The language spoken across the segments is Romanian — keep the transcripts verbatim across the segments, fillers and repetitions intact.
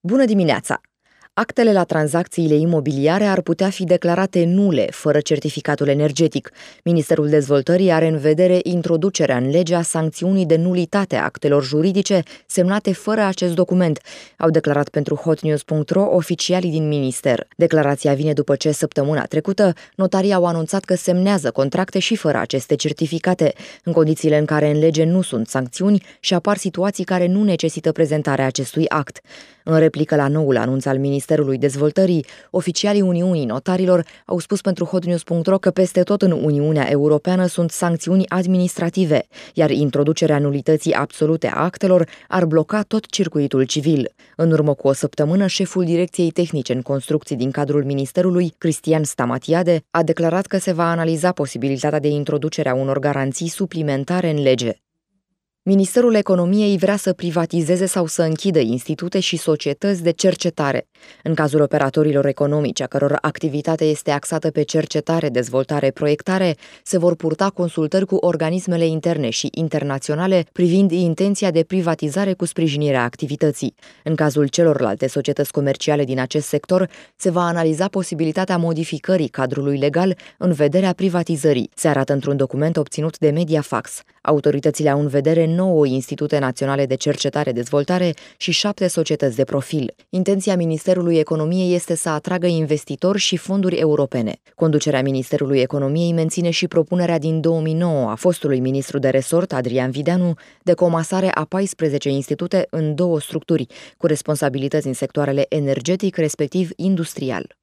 Bună dimineața! Actele la tranzacțiile imobiliare ar putea fi declarate nule, fără certificatul energetic. Ministerul Dezvoltării are în vedere introducerea în lege a sancțiunii de nulitate a actelor juridice semnate fără acest document, au declarat pentru hotnews punct ro oficialii din minister. Declarația vine după ce, săptămâna trecută, notarii au anunțat că semnează contracte și fără aceste certificate, în condițiile în care în lege nu sunt sancțiuni și apar situații care nu necesită prezentarea acestui act. În replică la noul anunț al Ministerului Dezvoltării, oficialii Uniunii Notarilor au spus pentru hotnews punct ro că peste tot în Uniunea Europeană sunt sancțiuni administrative, iar introducerea nulității absolute a actelor ar bloca tot circuitul civil. În urmă cu o săptămână, șeful Direcției Tehnice în Construcții din cadrul Ministerului, Cristian Stamatiade, a declarat că se va analiza posibilitatea de introducere a unor garanții suplimentare în lege. Ministerul Economiei vrea să privatizeze sau să închidă institute și societăți de cercetare. În cazul operatorilor economici, a căror activitate este axată pe cercetare, dezvoltare, proiectare, se vor purta consultări cu organismele interne și internaționale privind intenția de privatizare cu sprijinirea activității. În cazul celorlalte societăți comerciale din acest sector, se va analiza posibilitatea modificării cadrului legal în vederea privatizării, se arată într-un document obținut de Mediafax. Autoritățile au în vedere nouă institute naționale de cercetare-dezvoltare și șapte societăți de profil. Intenția Ministerului Economiei este să atragă investitori și fonduri europene. Conducerea Ministerului Economiei menține și propunerea din două mii nouă a fostului ministru de resort, Adrian Videanu, de comasare a paisprezece institute în două structuri, cu responsabilități în sectoarele energetic, respectiv industrial.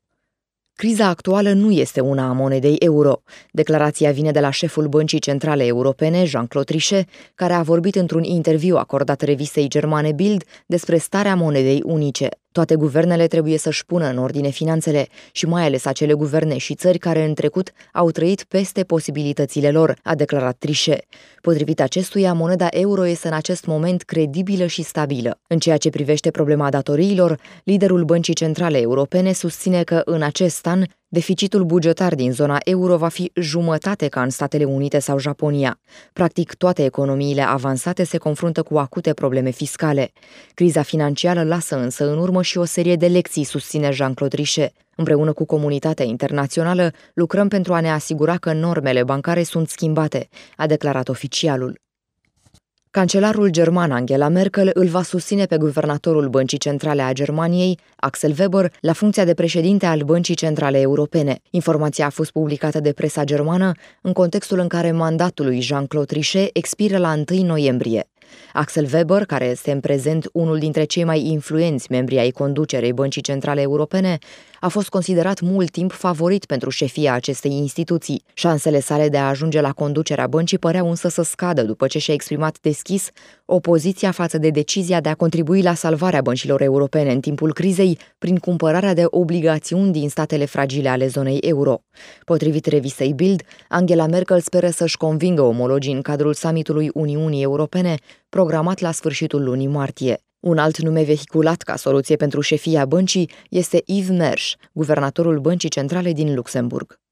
Criza actuală nu este una a monedei euro. Declarația vine de la șeful Băncii Centrale Europene, Jean-Claude Trichet, care a vorbit într-un interviu acordat revistei germane Bild despre starea monedei unice. Toate guvernele trebuie să-și pună în ordine finanțele și mai ales acele guverne și țări care în trecut au trăit peste posibilitățile lor, a declarat Trichet. Potrivit acestuia, moneda euro este în acest moment credibilă și stabilă. În ceea ce privește problema datoriilor, liderul Băncii Centrale Europene susține că în acest an deficitul bugetar din zona euro va fi jumătate ca în Statele Unite sau Japonia. Practic, toate economiile avansate se confruntă cu acute probleme fiscale. Criza financiară lasă însă în urmă și o serie de lecții, susține Jean-Claude Trichet. Împreună cu comunitatea internațională, lucrăm pentru a ne asigura că normele bancare sunt schimbate, a declarat oficialul. Cancelarul german Angela Merkel îl va susține pe guvernatorul Băncii Centrale a Germaniei, Axel Weber, la funcția de președinte al Băncii Centrale Europene. Informația a fost publicată de presa germană în contextul în care mandatul lui Jean-Claude Trichet expiră la întâi noiembrie. Axel Weber, care este în prezent unul dintre cei mai influenți membri ai conducerei Băncii Centrale Europene, a fost considerat mult timp favorit pentru șefia acestei instituții. Șansele sale de a ajunge la conducerea băncii păreau însă să scadă după ce și-a exprimat deschis opoziția față de decizia de a contribui la salvarea băncilor europene în timpul crizei prin cumpărarea de obligațiuni din statele fragile ale zonei euro. Potrivit revistei Bild, Angela Merkel speră să-și convingă omologii în cadrul summitului Uniunii Europene, programat la sfârșitul lunii martie. Un alt nume vehiculat ca soluție pentru șefia băncii este Yves Mersch, guvernatorul Băncii Centrale din Luxemburg.